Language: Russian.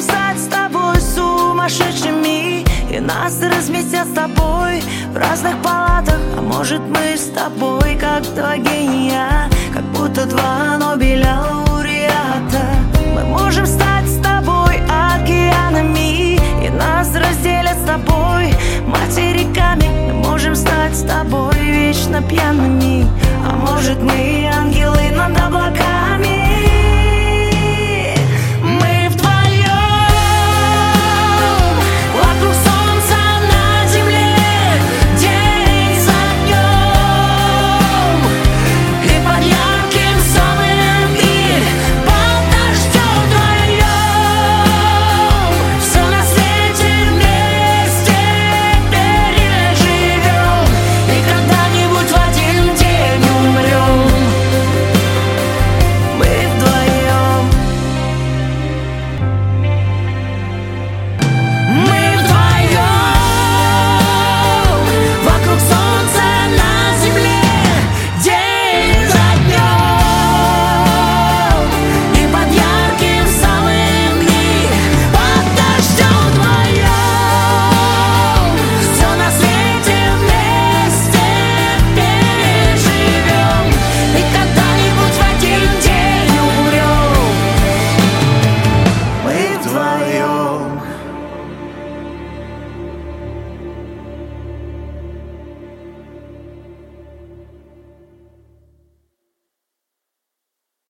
стать с тобой сумасшедшими, и нас разместят с тобой в разных палатах. А может, мы с тобой как два гения, как будто два Нобеля лауреата. Мы можем стать с тобой океанами, и нас разделят с тобой материками. Мы можем стать с тобой вечно пьяными, а может, мы